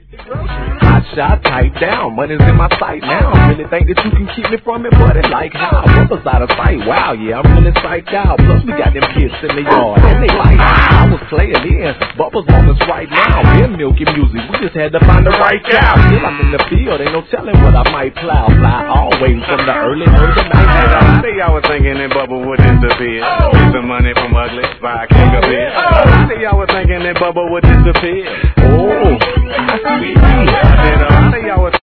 Hot shot, type down, money's in my sight now. Really think that you can keep me from it, buddy? Like how? Brothers out of sight, wow, yeah, I'm really psyched out. Plus we got them kids in the yard, and they like, I was playing in, Bubba's on us right now. Been milky music, we just had to find the right cow. Still I'm in the field, ain't no telling what I might plow. Fly always from the early night. I say y'all was thinking that Bubba would disappear. Get some money from Ugly, buy a king of beer. I say y'all was thinking that Bubba would disappear. Oh, I see. I said, I say y'all was